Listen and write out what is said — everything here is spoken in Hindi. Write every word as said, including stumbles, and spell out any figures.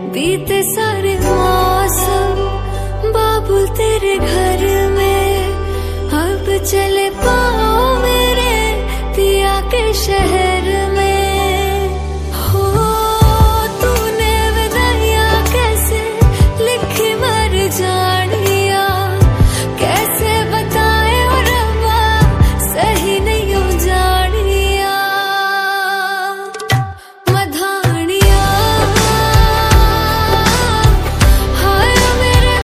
बीते सारे मौसम बाबुल तेरे घर में, अब चले पा